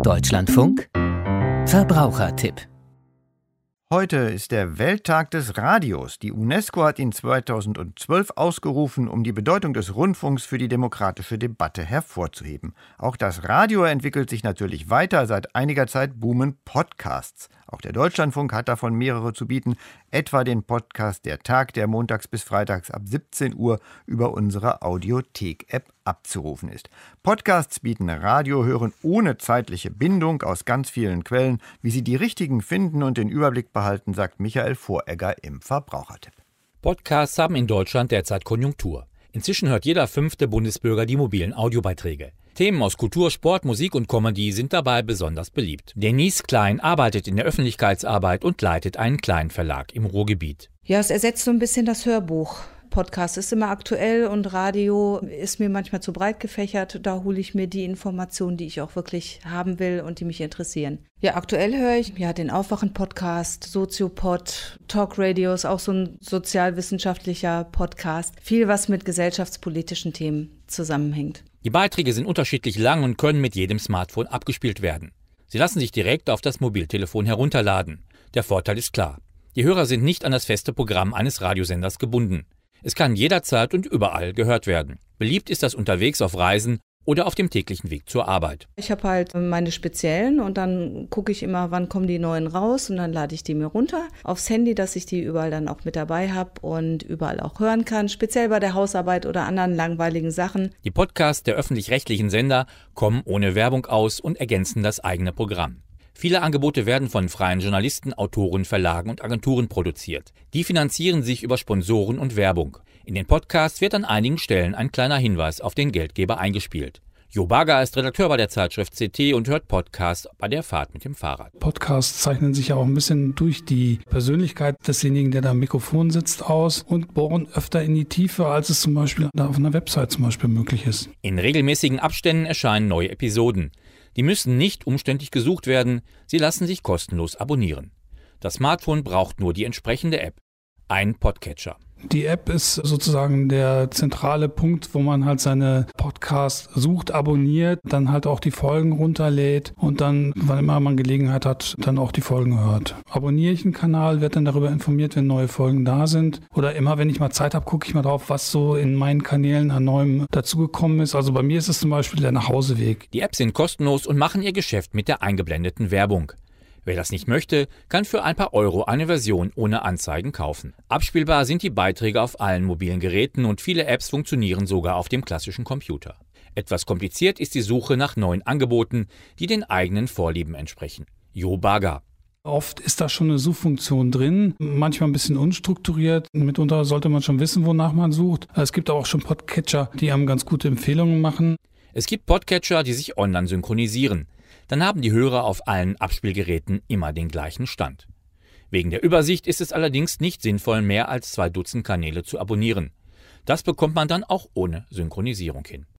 Deutschlandfunk Verbrauchertipp. Heute ist der Welttag des Radios. Die UNESCO hat ihn 2012 ausgerufen, um die Bedeutung des Rundfunks für die demokratische Debatte hervorzuheben. Auch das Radio entwickelt sich natürlich weiter. Seit einiger Zeit boomen Podcasts. Auch der Deutschlandfunk hat davon mehrere zu bieten, etwa den Podcast Der Tag, der montags bis freitags ab 17 Uhr über unsere Audiothek-App abzurufen ist. Podcasts bieten Radiohören ohne zeitliche Bindung aus ganz vielen Quellen. Wie sie die richtigen finden und den Überblick behalten, sagt Michael Voregger im Verbrauchertipp. Podcasts haben in Deutschland derzeit Konjunktur. Inzwischen hört jeder 5. Bundesbürger die mobilen Audiobeiträge. Themen aus Kultur, Sport, Musik und Comedy sind dabei besonders beliebt. Denise Klein arbeitet in der Öffentlichkeitsarbeit und leitet einen kleinen Verlag im Ruhrgebiet. Ja, es ersetzt so ein bisschen das Hörbuch. Podcast ist immer aktuell und Radio ist mir manchmal zu breit gefächert. Da hole ich mir die Informationen, die ich auch wirklich haben will und die mich interessieren. Ja, aktuell höre ich den Aufwachen-Podcast, Soziopod, Talk-Radio ist auch so ein sozialwissenschaftlicher Podcast. Viel, was mit gesellschaftspolitischen Themen zusammenhängt. Die Beiträge sind unterschiedlich lang und können mit jedem Smartphone abgespielt werden. Sie lassen sich direkt auf das Mobiltelefon herunterladen. Der Vorteil ist klar. Die Hörer sind nicht an das feste Programm eines Radiosenders gebunden. Es kann jederzeit und überall gehört werden. Beliebt ist das unterwegs auf Reisen oder auf dem täglichen Weg zur Arbeit. Ich habe halt meine speziellen und dann gucke ich immer, wann kommen die neuen raus und dann lade ich die mir runter aufs Handy, dass ich die überall dann auch mit dabei habe und überall auch hören kann, speziell bei der Hausarbeit oder anderen langweiligen Sachen. Die Podcasts der öffentlich-rechtlichen Sender kommen ohne Werbung aus und ergänzen das eigene Programm. Viele Angebote werden von freien Journalisten, Autoren, Verlagen und Agenturen produziert. Die finanzieren sich über Sponsoren und Werbung. In den Podcasts wird an einigen Stellen ein kleiner Hinweis auf den Geldgeber eingespielt. Jo Baga ist Redakteur bei der Zeitschrift CT und hört Podcasts bei der Fahrt mit dem Fahrrad. Podcasts zeichnen sich ja auch ein bisschen durch die Persönlichkeit desjenigen, der da am Mikrofon sitzt, aus und bohren öfter in die Tiefe, als es zum Beispiel da auf einer Website zum Beispiel möglich ist. In regelmäßigen Abständen erscheinen neue Episoden. Die müssen nicht umständlich gesucht werden, sie lassen sich kostenlos abonnieren. Das Smartphone braucht nur die entsprechende App, ein Podcatcher. Die App ist sozusagen der zentrale Punkt, wo man halt seine Podcasts sucht, abonniert, dann halt auch die Folgen runterlädt und dann, wann immer man Gelegenheit hat, dann auch die Folgen hört. Abonniere ich einen Kanal, werde dann darüber informiert, wenn neue Folgen da sind. Oder immer, wenn ich mal Zeit habe, gucke ich mal drauf, was so in meinen Kanälen an Neuem dazugekommen ist. Also bei mir ist es zum Beispiel der Nachhauseweg. Die Apps sind kostenlos und machen ihr Geschäft mit der eingeblendeten Werbung. Wer das nicht möchte, kann für ein paar Euro eine Version ohne Anzeigen kaufen. Abspielbar sind die Beiträge auf allen mobilen Geräten und viele Apps funktionieren sogar auf dem klassischen Computer. Etwas kompliziert ist die Suche nach neuen Angeboten, die den eigenen Vorlieben entsprechen. Jo Baga. Oft ist da schon eine Suchfunktion drin, manchmal ein bisschen unstrukturiert. Mitunter sollte man schon wissen, wonach man sucht. Es gibt auch schon Podcatcher, die einem ganz gute Empfehlungen machen. Es gibt Podcatcher, die sich online synchronisieren. Dann haben die Hörer auf allen Abspielgeräten immer den gleichen Stand. Wegen der Übersicht ist es allerdings nicht sinnvoll, mehr als 2 Dutzend Kanäle zu abonnieren. Das bekommt man dann auch ohne Synchronisierung hin.